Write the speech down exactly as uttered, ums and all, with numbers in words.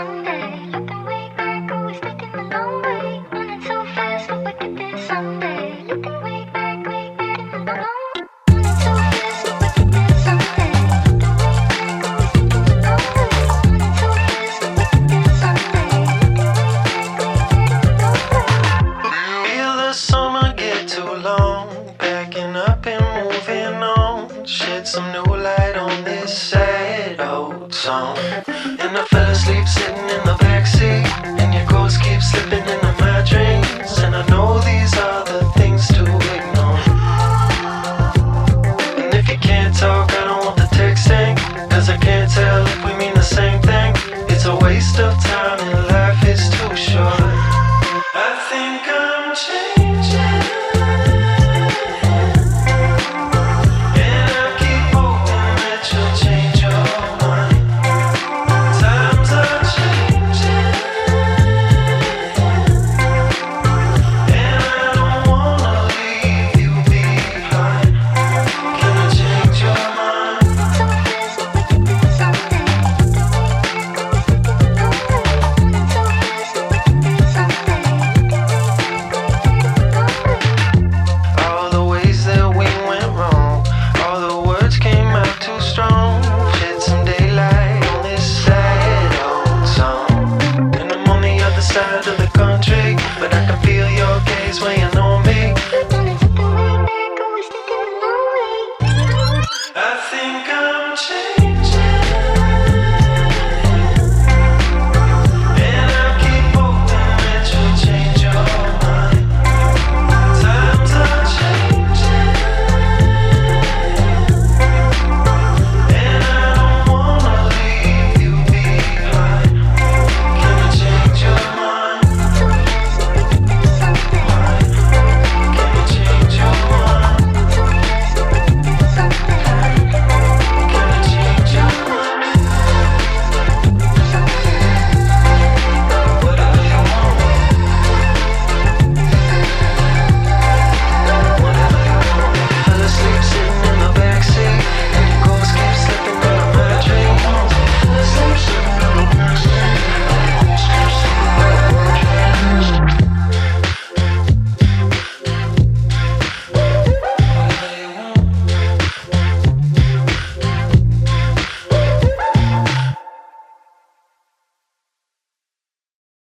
Sunday. Looking way back, always taking the long way. Running so fast, hope I get there someday. Looking way back, way back in the long. Running so fast, hope I get there someday. Looking way back, always taking the long way. Running so fast, hope I get there someday. Looking way back, way back in the long way. Feel the summer get too long, backing up and moving on. Shed some new light on this sad old song. And I fell asleep sitting in the backseat, and your ghost keeps slipping into my dreams. And I know these are the things to ignore. And if you can't talk, I don't want the texting, cause I can't tell if we mean the same thing. It's a waste of time and life is too short. I think I'm changing, and I keep hoping that you'll change your mind. Times are changing, and I don't wanna leave you behind. Can I change your mind? So fast, hope I get there someday. Looking way back, always taking the long way. Running so fast, hope I get there someday. Looking way back, way back in the long way. All the ways that we went wrong, all the words came out too strong. Shed some daylight on this sad old song. And I'm on the other side of the country, but I can feel your gaze weighing on me. Running so way back, always taking the long way. I think I'm changing,